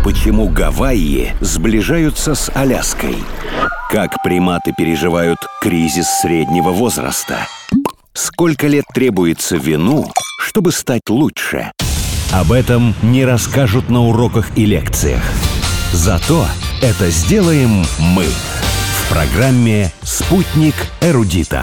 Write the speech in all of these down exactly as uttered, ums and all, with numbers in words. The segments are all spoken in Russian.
Почему Гавайи сближаются с Аляской? Как приматы переживают кризис среднего возраста? Сколько лет требуется вину, чтобы стать лучше? Об этом не расскажут на уроках и лекциях. Зато это сделаем мы в программе «Спутник эрудита».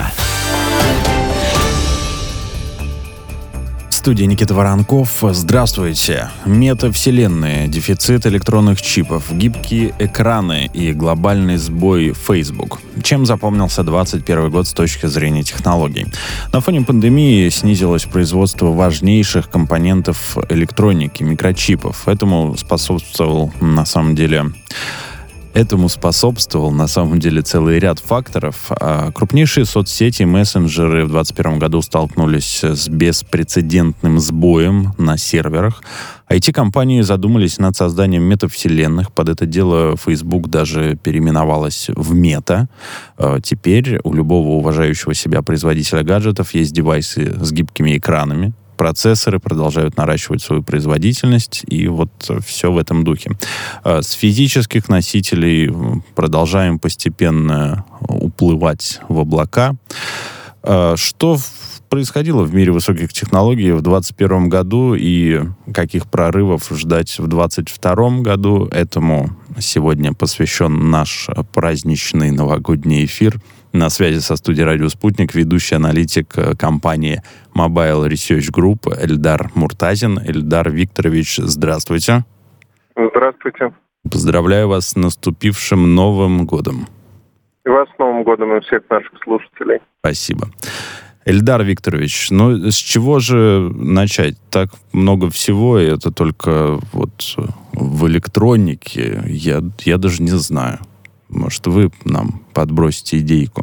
В студии Никита Воронков. Здравствуйте. Метавселенные, дефицит электронных чипов, гибкие экраны и глобальный сбой Facebook. Чем запомнился двадцать первый год с точки зрения технологий? На фоне пандемии снизилось производство важнейших компонентов электроники, микрочипов. Этому способствовал, на самом деле... Этому способствовал, на самом деле, целый ряд факторов. А крупнейшие соцсети и мессенджеры в двадцать первом году столкнулись с беспрецедентным сбоем на серверах. ай ти-компании задумались над созданием метавселенных. Под это дело Facebook даже переименовалась в Мета. Теперь у любого уважающего себя производителя гаджетов есть девайсы с гибкими экранами. Процессоры продолжают наращивать свою производительность, и вот все в этом духе. С физических носителей продолжаем постепенно уплывать в облака. Что происходило в мире высоких технологий в двадцать первом году и каких прорывов ждать в двадцать втором году? Этому сегодня посвящен наш праздничный новогодний эфир. На связи со студией «Радио Спутник» ведущий аналитик компании Mobile Research Group Эльдар Муртазин. Эльдар Викторович, здравствуйте. Здравствуйте. Поздравляю вас с наступившим Новым годом. И вас с Новым годом, и всех наших слушателей. Спасибо. Эльдар Викторович, ну с чего же начать? Так много всего, и это только вот в электронике. Я, я даже не знаю. Может, вы нам подбросите идейку?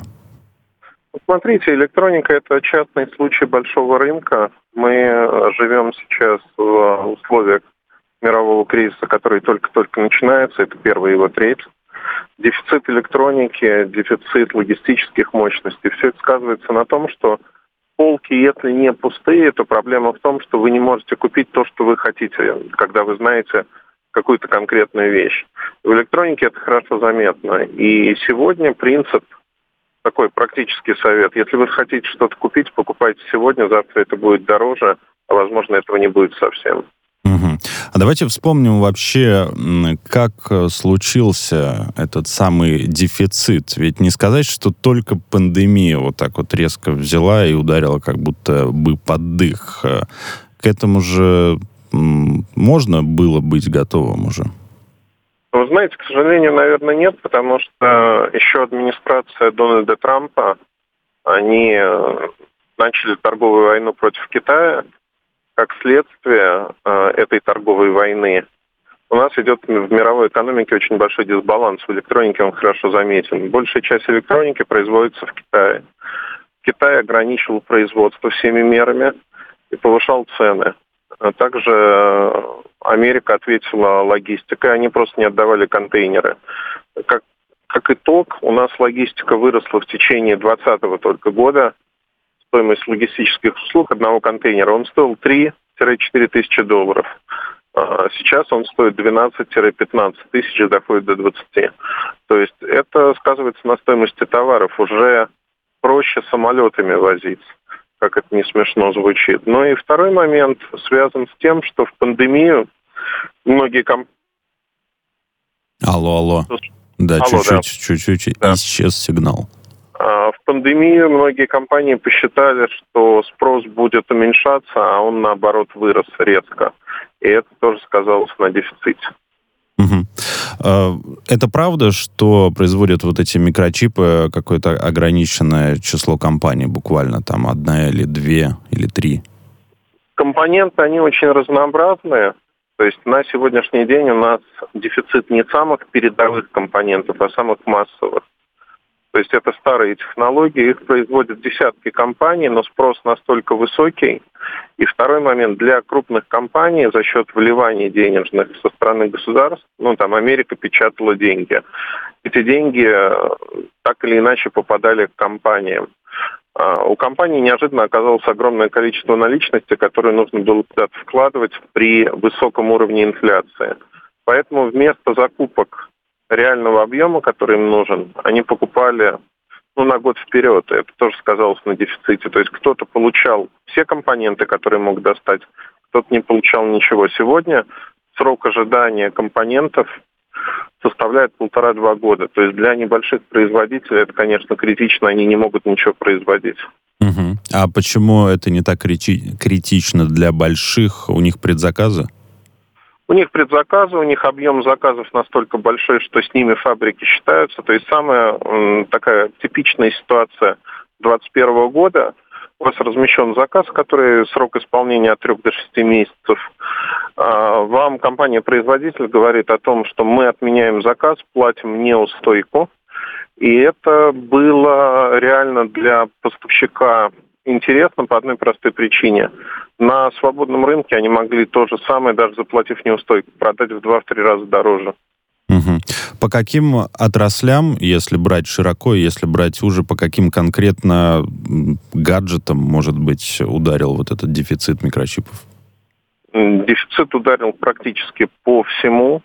Смотрите, электроника – это частный случай большого рынка. Мы живем сейчас в условиях мирового кризиса, который только-только начинается. Это первая его треть. Дефицит электроники, дефицит логистических мощностей. Все это сказывается на том, что полки, если не пустые, то проблема в том, что вы не можете купить то, что вы хотите, когда вы знаете какую-то конкретную вещь. В электронике это хорошо заметно. И сегодня принцип, такой практический совет. Если вы хотите что-то купить, покупайте сегодня, завтра это будет дороже, а возможно этого не будет совсем. Угу. А давайте вспомним вообще, как случился этот самый дефицит. Ведь не сказать, что только пандемия вот так вот резко взяла и ударила как будто бы под дых. К этому же можно было быть готовым уже? Вы знаете, к сожалению, наверное, нет, потому что еще администрация Дональда Трампа, они начали торговую войну против Китая. Как следствие этой торговой войны у нас идет в мировой экономике очень большой дисбаланс. В электронике он хорошо заметен. Большая часть электроники производится в Китае. Китай ограничивал производство всеми мерами и повышал цены. Также Америка ответила логистикой, они просто не отдавали контейнеры. Как, как итог, у нас логистика выросла в течение двадцатого только года. Стоимость логистических услуг одного контейнера, он стоил три-четыре тысячи долларов. Сейчас он стоит двенадцать-пятнадцать тысяч и доходит до двадцати. То есть это сказывается на стоимости товаров. Уже проще самолетами возиться, как это не смешно звучит. Но и второй момент связан с тем, что в пандемию многие компании... Алло, алло. Да, алло, чуть-чуть, да. чуть-чуть Да. исчез сигнал. В пандемию многие компании посчитали, что спрос будет уменьшаться, а он, наоборот, вырос резко. И это тоже сказалось на дефиците. Угу. Это правда, что производят вот эти микрочипы какое-то ограниченное число компаний, буквально там одна или две или три? Компоненты, они очень разнообразные. То есть на сегодняшний день у нас дефицит не самых передовых компонентов, а самых массовых. То есть это старые технологии, их производят десятки компаний, но спрос настолько высокий. И второй момент, для крупных компаний за счет вливаний денежных со стороны государств, ну там Америка печатала деньги, эти деньги так или иначе попадали к компаниям. У компании неожиданно оказалось огромное количество наличности, которое нужно было куда-то вкладывать при высоком уровне инфляции. Поэтому вместо закупок реального объема, который им нужен, они покупали ну, на год вперед. И это тоже сказалось на дефиците. То есть кто-то получал все компоненты, которые мог достать, кто-то не получал ничего. Сегодня срок ожидания компонентов составляет полтора-два года. То есть для небольших производителей это, конечно, критично, они не могут ничего производить. Угу. А почему это не так крити- критично для больших? У них предзаказы? У них предзаказы, у них объем заказов настолько большой, что с ними фабрики считаются. То есть самая м, такая типичная ситуация двадцать первого года. У вас размещен заказ, который срок исполнения от трех до шести месяцев. А, вам компания-производитель говорит о том, что мы отменяем заказ, платим неустойку. И это было реально для поставщика интересно по одной простой причине. На свободном рынке они могли то же самое, даже заплатив неустойку, продать в два-три раза дороже. Угу. По каким отраслям, если брать широко, если брать уже, по каким конкретно гаджетам, может быть, ударил вот этот дефицит микрочипов? Дефицит ударил практически по всему.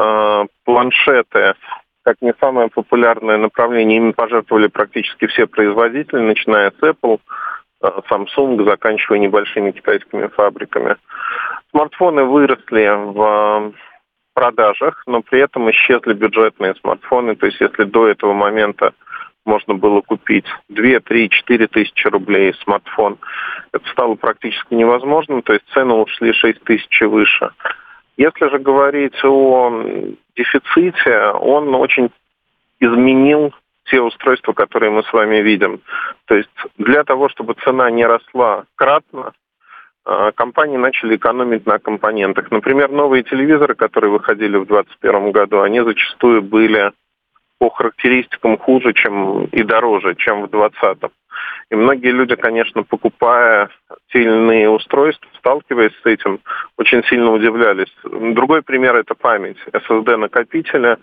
Планшеты, как не самое популярное направление, ими пожертвовали практически все производители, начиная с Apple, Samsung, заканчивая небольшими китайскими фабриками. Смартфоны выросли в продажах, но при этом исчезли бюджетные смартфоны. То есть если до этого момента можно было купить две, три, четыре тысячи рублей смартфон, это стало практически невозможным, то есть цены ушли шесть тысяч и выше. Если же говорить о дефиците, он очень изменил те устройства, которые мы с вами видим. То есть для того, чтобы цена не росла кратно, компании начали экономить на компонентах. Например, новые телевизоры, которые выходили в двадцать первом году, они зачастую были по характеристикам хуже, чем и дороже, чем в двадцатом. И многие люди, конечно, покупая те или иные устройства, сталкиваясь с этим, очень сильно удивлялись. Другой пример – это память. эс эс ди-накопители,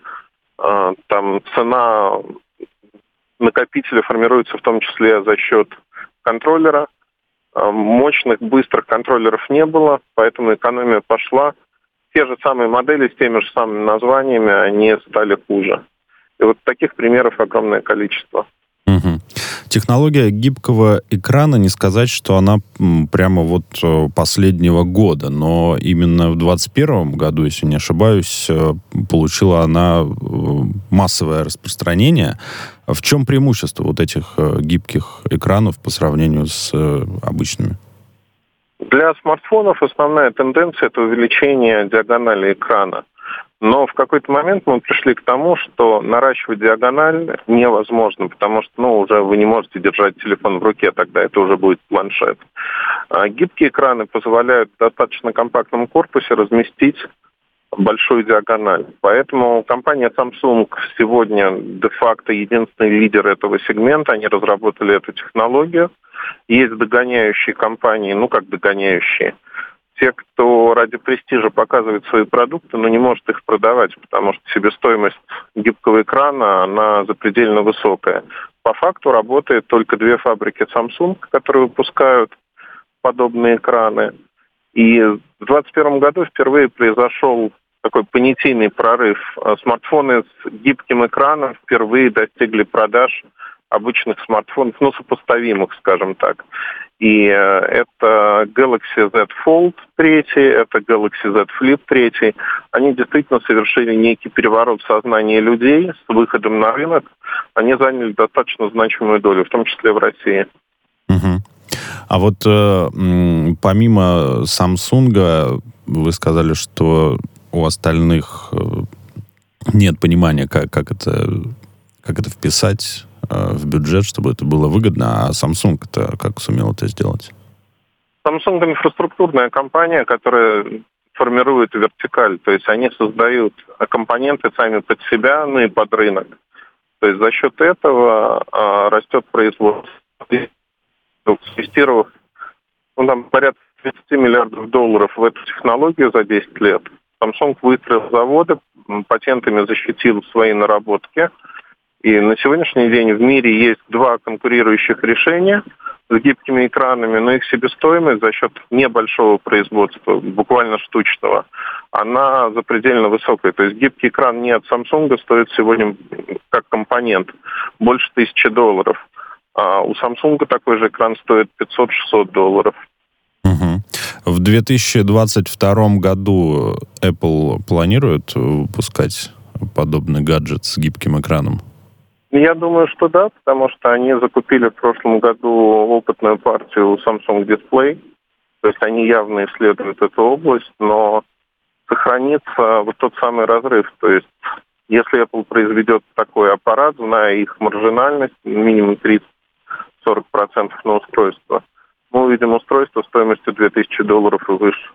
там цена накопителя формируется в том числе за счет контроллера. Мощных, быстрых контроллеров не было, поэтому экономия пошла. Те же самые модели с теми же самыми названиями, они стали хуже. И вот таких примеров огромное количество. Угу. Технология гибкого экрана, не сказать, что она прямо вот последнего года, но именно в двадцать первом году, если не ошибаюсь, получила она массовое распространение. В чем преимущество вот этих гибких экранов по сравнению с обычными? Для смартфонов основная тенденция – это увеличение диагонали экрана. Но в какой-то момент мы пришли к тому, что наращивать диагональ невозможно, потому что ну, уже вы не можете держать телефон в руке, тогда это уже будет планшет. А гибкие экраны позволяют в достаточно компактном корпусе разместить большую диагональ. Поэтому компания Samsung сегодня де-факто единственный лидер этого сегмента. Они разработали эту технологию. Есть догоняющие компании, ну как догоняющие, те, кто ради престижа показывает свои продукты, но не может их продавать, потому что себестоимость гибкого экрана, она запредельно высокая. По факту работает только две фабрики Samsung, которые выпускают подобные экраны. И в двадцать первом году впервые произошел такой понятийный прорыв. Смартфоны с гибким экраном впервые достигли продаж обычных смартфонов, ну, сопоставимых, скажем так. И это Galaxy Z Fold три, это Galaxy Z Flip три. Они действительно совершили некий переворот в сознании людей с выходом на рынок. Они заняли достаточно значимую долю, в том числе в России. Угу. А вот э, помимо Samsung, вы сказали, что у остальных нет понимания, как, как, это, как это вписать в бюджет, чтобы это было выгодно, а Samsung-то как сумел это сделать? Samsung — инфраструктурная компания, которая формирует вертикаль, то есть они создают компоненты сами под себя, ну и под рынок. То есть за счет этого а, растет производство. Инвестировав ну, там, порядка тридцать миллиардов долларов в эту технологию за десять лет, Samsung выстроил заводы, патентами защитил свои наработки. И на сегодняшний день в мире есть два конкурирующих решения. с гибкими экранами, но их себестоимость за счет небольшого производства, буквально штучного, она запредельно высокая. То есть гибкий экран не от Samsung стоит сегодня как компонент больше тысячи долларов. А у Samsung такой же экран стоит пятьсот-шестьсот долларов. Угу. В две тысячи двадцать втором году Apple планирует выпускать подобный гаджет с гибким экраном? Я думаю, что да, потому что они закупили в прошлом году опытную партию Samsung Display. То есть они явно исследуют эту область, но сохранится вот тот самый разрыв. То есть если Apple произведет такой аппарат, зная их маржинальность, минимум тридцать-сорок процентов на устройство, мы увидим устройство стоимостью две тысячи долларов и выше.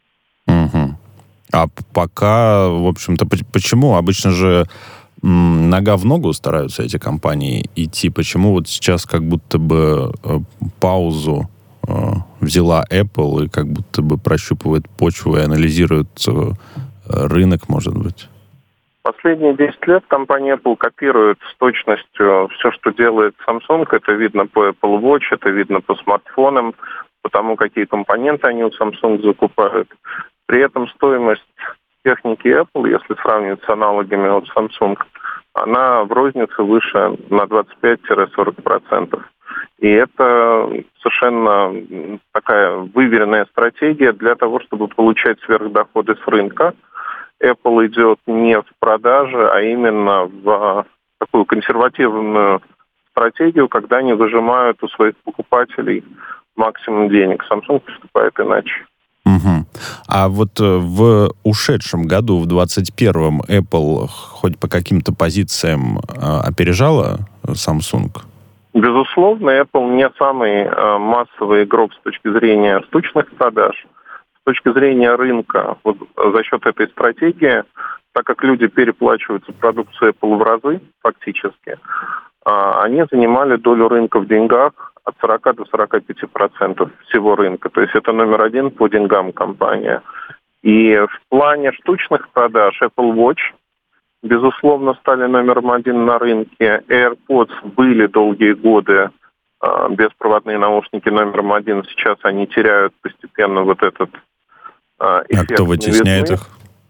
Угу. А пока, в общем-то, почему? Обычно же м, нога в ногу стараются эти компании идти. Почему вот сейчас как будто бы э, паузу э, взяла Apple и как будто бы прощупывает почву и анализирует э, рынок, может быть? Последние десять лет компания Apple копирует с точностью все, что делает Samsung. Это видно по Apple Watch, это видно по смартфонам, по тому, какие компоненты они у Samsung закупают. При этом стоимость техники Apple, если сравнивать с аналогами от Samsung, она в рознице выше на двадцать пять-сорок процентов. И это совершенно такая выверенная стратегия для того, чтобы получать сверхдоходы с рынка. Apple идет не в продаже, а именно в такую консервативную стратегию, когда они выжимают у своих покупателей максимум денег. Samsung поступает иначе. Угу. А вот в ушедшем году, в двадцать первом, Apple хоть по каким-то позициям опережала Samsung? Безусловно, Apple не самый массовый игрок с точки зрения штучных продаж. С точки зрения рынка, вот за счет этой стратегии, так как люди переплачивают за продукцию Apple в разы, фактически, они занимали долю рынка в деньгах от сорока до сорока пяти процентов всего рынка. То есть это номер один по деньгам компания. И в плане штучных продаж Apple Watch, безусловно, стали номером один на рынке. AirPods были долгие годы беспроводные наушники номером один. Сейчас они теряют постепенно вот этот эффект. А кто вытесняет новизны.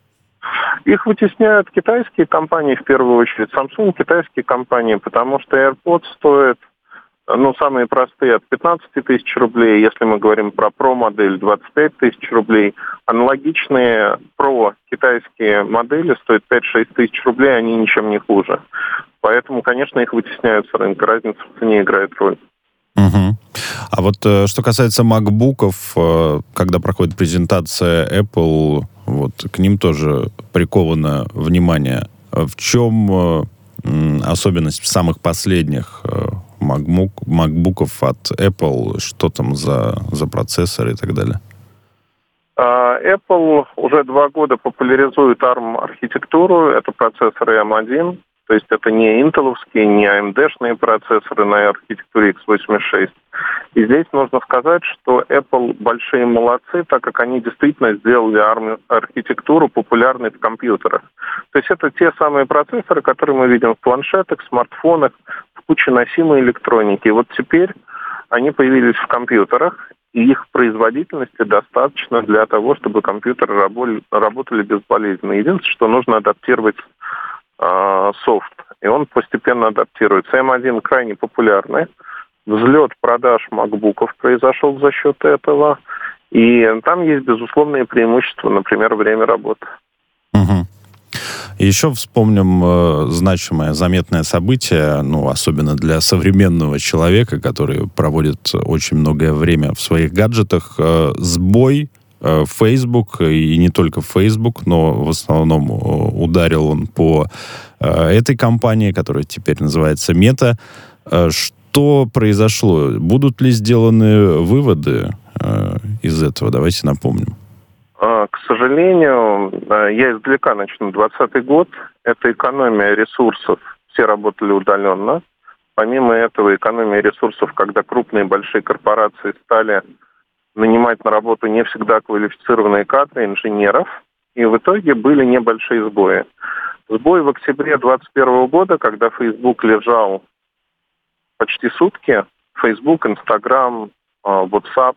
их? Их вытесняют китайские компании, в первую очередь Samsung, китайские компании, потому что AirPods стоят, ну, самые простые, от пятнадцати тысяч рублей, если мы говорим про Pro-модель, двадцать пять тысяч рублей. Аналогичные Pro китайские модели стоят пять-шесть тысяч рублей, они ничем не хуже. Поэтому, конечно, их вытесняют с рынка, разница в цене играет роль. Угу. А вот э, что касается макбуков, э, когда проходит презентация Apple, вот к ним тоже приковано внимание. В чем э, особенность самых последних э, MacBook, макбуков от Apple? Что там за, за процессор и так далее? Apple уже два года популяризует арм-архитектуру. Это процессоры эм один. То есть это не интеловские, не эй эм ди-шные процессоры на архитектуре икс восемьдесят шесть. И здесь нужно сказать, что Apple большие молодцы, так как они действительно сделали арм-архитектуру популярной в компьютерах. То есть это те самые процессоры, которые мы видим в планшетах, смартфонах, в куче носимой электроники. И вот теперь они появились в компьютерах, и их производительности достаточно для того, чтобы компьютеры работали безболезненно. Единственное, что нужно адаптировать софт, и он постепенно адаптируется. эм один крайне популярный. Взлет продаж макбуков произошел за счет этого. И там есть безусловные преимущества, например, время работы. Угу. Еще вспомним э, значимое, заметное событие, ну, особенно для современного человека, который проводит очень многое время в своих гаджетах, э, сбой Facebook, и не только Facebook, но в основном ударил он по этой компании, которая теперь называется Meta. Что произошло? Будут ли сделаны выводы из этого? Давайте напомним. К сожалению, я издалека начну. двадцатый год – это экономия ресурсов. Все работали удаленно. Помимо этого, экономия ресурсов, когда крупные большие корпорации стали нанимать на работу не всегда квалифицированные кадры, инженеров, и в итоге были небольшие сбои. Сбой в октябре двадцать первого года, когда Facebook лежал почти сутки Facebook, Instagram, WhatsApp.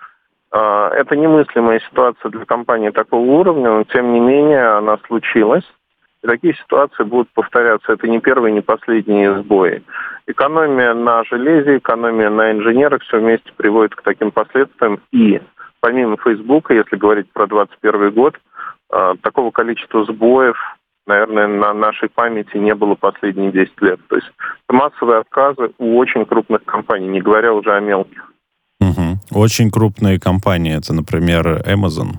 Это немыслимая ситуация для компании такого уровня, но тем не менее она случилась. И такие ситуации будут повторяться. Это не первые, не последние сбои. Экономия на железе, экономия на инженерах все вместе приводит к таким последствиям. И помимо Фейсбука, если говорить про двадцать первый год, такого количества сбоев, наверное, на нашей памяти не было последние десять лет. То есть это массовые отказы у очень крупных компаний, не говоря уже о мелких. Угу. Очень крупные компании, это, например, Amazon.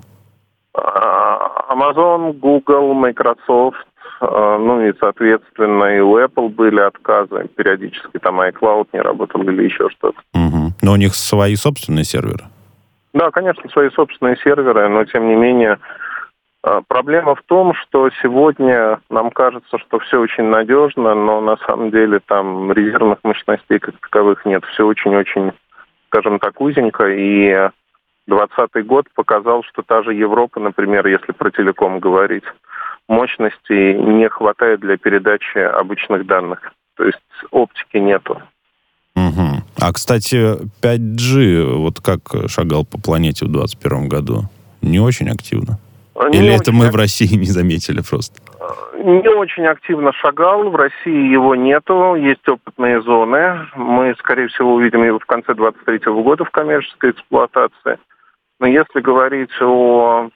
Amazon, Google, Microsoft, ну и, соответственно, и у Apple были отказы. Периодически там iCloud не работал или еще что-то. Угу. Но у них свои собственные серверы? Да, конечно, свои собственные серверы, но, тем не менее, проблема в том, что сегодня нам кажется, что все очень надежно, но на самом деле там резервных мощностей как таковых нет. Все очень-очень, скажем так, узенько, и двадцатый год показал, что та же Европа, например, если про телеком говорить, мощностей не хватает для передачи обычных данных. То есть оптики нету. Угу. А, кстати, пять джи, вот как шагал по планете в двадцать первом году? Не очень активно? Не Или это мы ак... в России не заметили просто? Не очень активно шагал. В России его нету. Есть опытные зоны. Мы, скорее всего, увидим его в конце двадцать третьего года в коммерческой эксплуатации. Но если говорить о,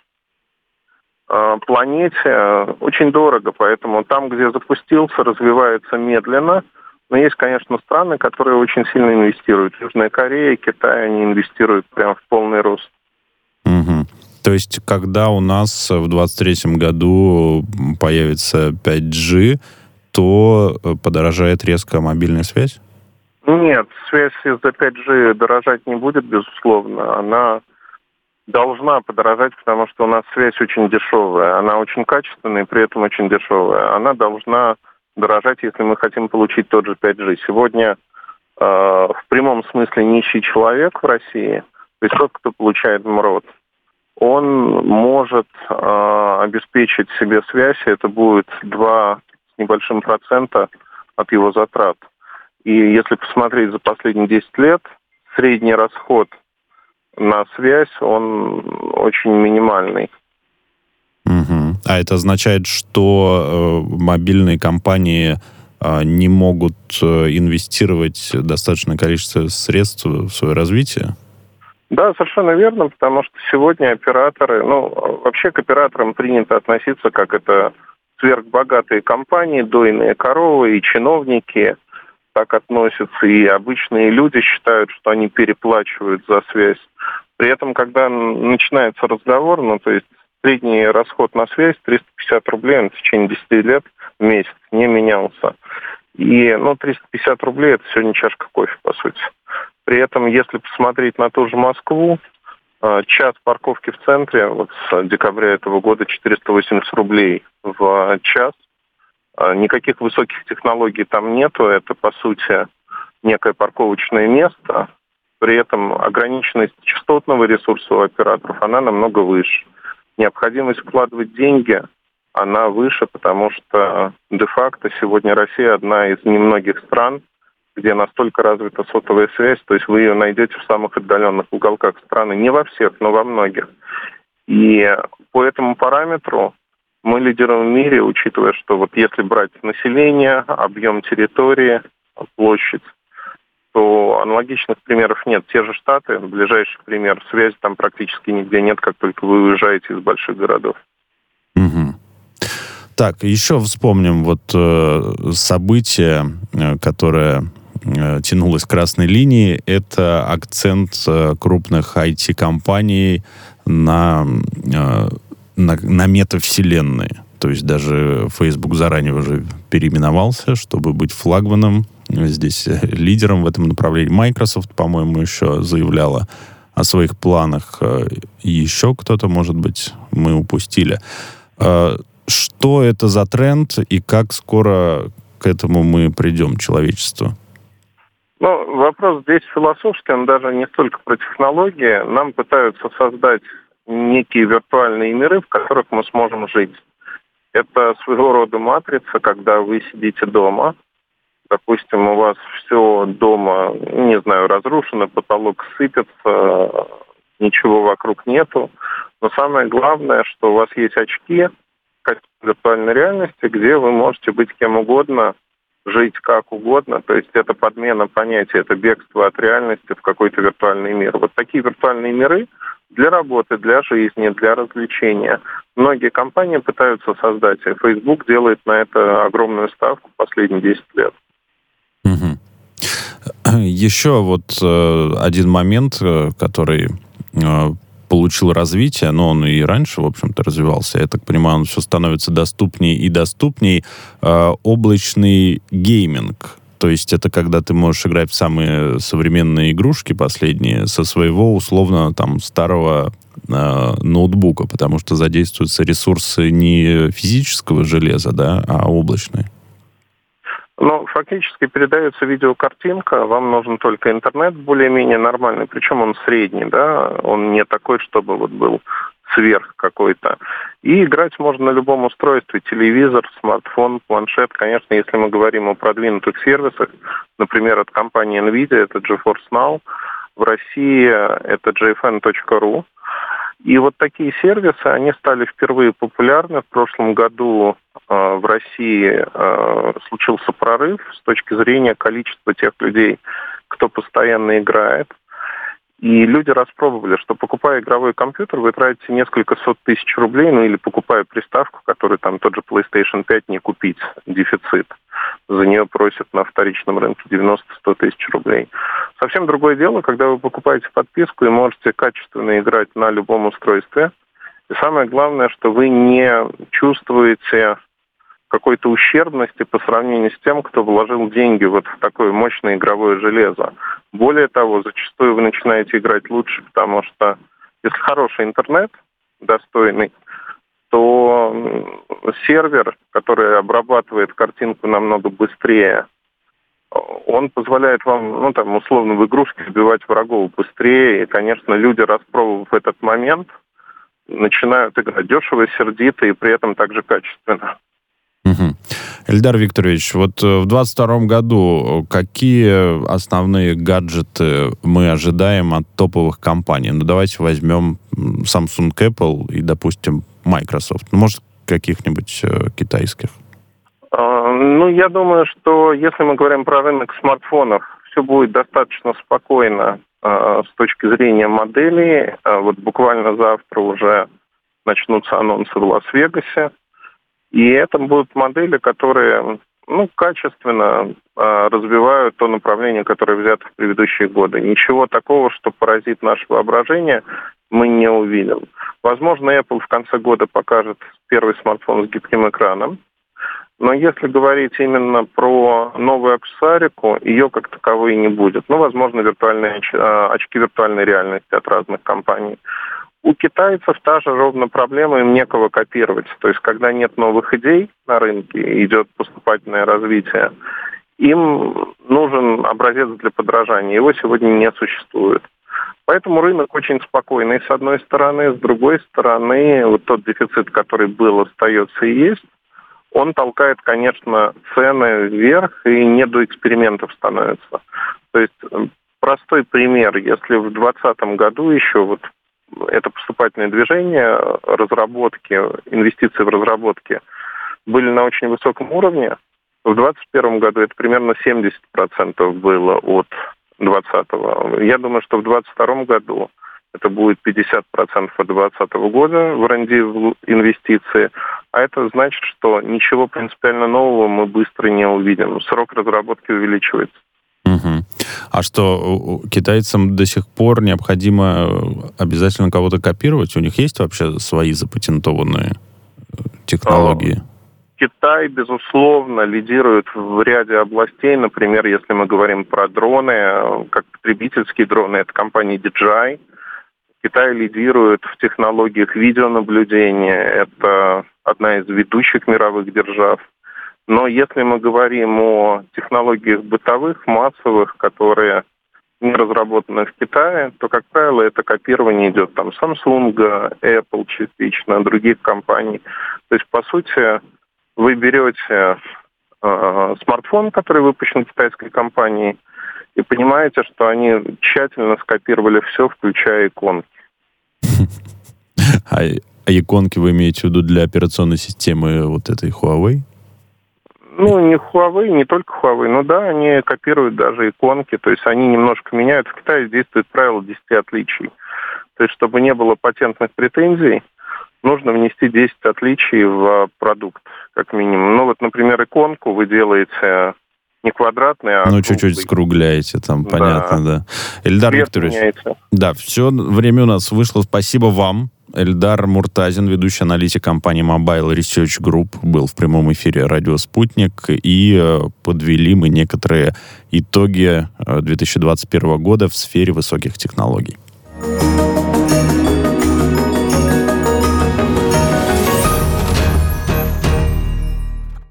о планете, очень дорого. Поэтому там, где запустился, развивается медленно. Но есть, конечно, страны, которые очень сильно инвестируют. Южная Корея, Китай, они инвестируют прямо в полный рост. Угу. То есть, когда у нас в двадцать третьем году появится пять джи, то подорожает резко мобильная связь? Нет, связь из-за пять джи дорожать не будет, безусловно. Она должна подорожать, потому что у нас связь очень дешевая. Она очень качественная и при этом очень дешевая. Она должна дорожать, если мы хотим получить тот же пять джи. Сегодня э, в прямом смысле нищий человек в России, то есть тот, кто получает МРОТ, он может э, обеспечить себе связь, и это будет два с небольшим процента от его затрат. И если посмотреть за последние десять лет, средний расход на связь, он очень минимальный. Угу. А это означает, что э, мобильные компании э, не могут э, инвестировать достаточное количество средств в свое развитие? Да, совершенно верно, потому что сегодня операторы, ну, вообще к операторам принято относиться как это сверхбогатые компании, дойные коровы и чиновники так относятся, и обычные люди считают, что они переплачивают за связь. При этом, когда начинается разговор, ну, то есть средний расход на связь триста пятьдесят рублей в течение десяти лет в месяц не менялся. И, ну, триста пятьдесят рублей – это сегодня чашка кофе, по сути. При этом, если посмотреть на ту же Москву, час парковки в центре вот с декабря этого года четыреста восемьдесят рублей в час. Никаких высоких технологий там нету. Это, по сути, некое парковочное место. При этом ограниченность частотного ресурса у операторов, она намного выше. Необходимость вкладывать деньги, она выше, потому что де-факто сегодня Россия одна из немногих стран, где настолько развита сотовая связь, то есть вы ее найдете в самых отдаленных уголках страны, не во всех, но во многих. И по этому параметру мы лидируем в мире, учитывая, что вот если брать население, объем территории, площадь, то аналогичных примеров нет. Те же Штаты, ближайший пример, связи там практически нигде нет, как только вы уезжаете из больших городов. Угу. Так, еще вспомним вот э, событие, э, которое э, тянулось красной линией. Это акцент э, крупных ай ти-компаний на, э, на, на метавселенные. То есть даже Facebook заранее уже переименовался, чтобы быть флагманом, здесь лидером в этом направлении. Microsoft, по-моему, еще заявляла о своих планах. И еще кто-то, может быть, мы упустили. Что это за тренд и как скоро к этому мы придем, человечество? Ну, вопрос здесь философский, он даже не столько про технологии. Нам пытаются создать некие виртуальные миры, в которых мы сможем жить. Это своего рода матрица, когда вы сидите дома, допустим, у вас все дома, не знаю, разрушено, потолок сыпется, ничего вокруг нету. Но самое главное, что у вас есть очки виртуальной реальности, где вы можете быть кем угодно, жить как угодно. То есть это подмена понятия, это бегство от реальности в какой-то виртуальный мир. Вот такие виртуальные миры для работы, для жизни, для развлечения. Многие компании пытаются создать, и Facebook делает на это огромную ставку последние десять лет. Угу. Еще вот э, один момент, э, который э, получил развитие, но он и раньше, в общем-то, развивался. Я так понимаю, он все становится доступнее и доступнее. Э, облачный гейминг. То есть это когда ты можешь играть в самые современные игрушки последние со своего, условно, там, старого э, ноутбука, потому что задействуются ресурсы не физического железа, да, а облачные. Ну, фактически передается видеокартинка, вам нужен только интернет более-менее нормальный, причем он средний, да, он не такой, чтобы вот был сверх какой-то. И играть можно на любом устройстве, телевизор, смартфон, планшет. Конечно, если мы говорим о продвинутых сервисах, например, от компании NVIDIA, это GeForce Now, в России это джей эф эн точка ру. И вот такие сервисы, они стали впервые популярны. В прошлом году э, в России э, случился прорыв с точки зрения количества тех людей, кто постоянно играет. И люди распробовали, что покупая игровой компьютер, вы тратите несколько сот тысяч рублей, ну или покупая приставку, которую там тот же PlayStation пять не купить, дефицит. За нее просят на вторичном рынке девяносто-сто тысяч рублей. Совсем другое дело, когда вы покупаете подписку и можете качественно играть на любом устройстве. И самое главное, что вы не чувствуете какой-то ущербности по сравнению с тем, кто вложил деньги вот в такое мощное игровое железо. Более того, зачастую вы начинаете играть лучше, потому что если хороший интернет, достойный, то сервер, который обрабатывает картинку намного быстрее, он позволяет вам, ну, там, условно, в игрушки вбивать врагов быстрее. И, конечно, люди, распробовав этот момент, начинают играть дешево, сердито и при этом также качественно. Угу. Эльдар Викторович, вот в двадцать втором году какие основные гаджеты мы ожидаем от топовых компаний? Ну, давайте возьмем Samsung, Apple и, допустим, Microsoft. Ну, может, каких-нибудь э, китайских? А, ну, я думаю, что если мы говорим про рынок смартфонов, все будет достаточно спокойно э, с точки зрения моделей. Э, вот буквально завтра уже начнутся анонсы в Лас-Вегасе. И это будут модели, которые, ну, качественно э, развивают то направление, которое взято в предыдущие годы. Ничего такого, что поразит наше воображение, мы не увидим. Возможно, Apple в конце года покажет первый смартфон с гибким экраном. Но если говорить именно про новую аксессуарику, ее как таковой не будет. Ну, возможно, виртуальные оч- очки виртуальной реальности от разных компаний. У китайцев та же ровно проблема, им некого копировать. То есть, когда нет новых идей на рынке, идет поступательное развитие, им нужен образец для подражания. Его сегодня не существует. Поэтому рынок очень спокойный, с одной стороны. С другой стороны, вот тот дефицит, который был, остается и есть, он толкает, конечно, цены вверх и не до экспериментов становится. То есть, простой пример. Если в двадцатом году еще вот это поступательное движение, разработки, инвестиции в разработки были на очень высоком уровне. В двадцать первом году это примерно семьдесят процентов было от двадцатого. Я думаю, что в двадцать втором году это будет пятьдесят процентов от двадцатого года в эр энд ди, в инвестиции. А это значит, что ничего принципиально нового мы быстро не увидим. Срок разработки увеличивается. Угу. А что, китайцам до сих пор необходимо обязательно кого-то копировать? У них есть вообще свои запатентованные технологии? Китай, безусловно, лидирует в ряде областей. Например, если мы говорим про дроны, как потребительские дроны, это компания ди джей ай. Китай лидирует в технологиях видеонаблюдения. Это одна из ведущих мировых держав. Но если мы говорим о технологиях бытовых, массовых, которые не разработаны в Китае, то, как правило, это копирование идет там Samsung, Apple частично, других компаний. То есть, по сути, вы берете э, смартфон, который выпущен китайской компанией, и понимаете, что они тщательно скопировали все, включая иконки. А, а иконки вы имеете в виду для операционной системы вот этой Huawei? Ну, не Huawei, не только Huawei, но да, они копируют даже иконки, то есть они немножко меняют. В Китае действует правило десяти отличий. То есть, чтобы не было патентных претензий, нужно внести десять отличий в продукт, как минимум. Ну, вот, например, иконку вы делаете не квадратный, а ну, круглый. чуть-чуть скругляете, там, Да. понятно, да. Эльдар Цвет Викторович, меняется. да, все, время у нас вышло. Спасибо вам. Эльдар Муртазин, ведущий аналитик компании Mobile Research Group, был в прямом эфире «Радио Спутник», и э, подвели мы некоторые итоги э, две тысячи двадцать первого года в сфере высоких технологий.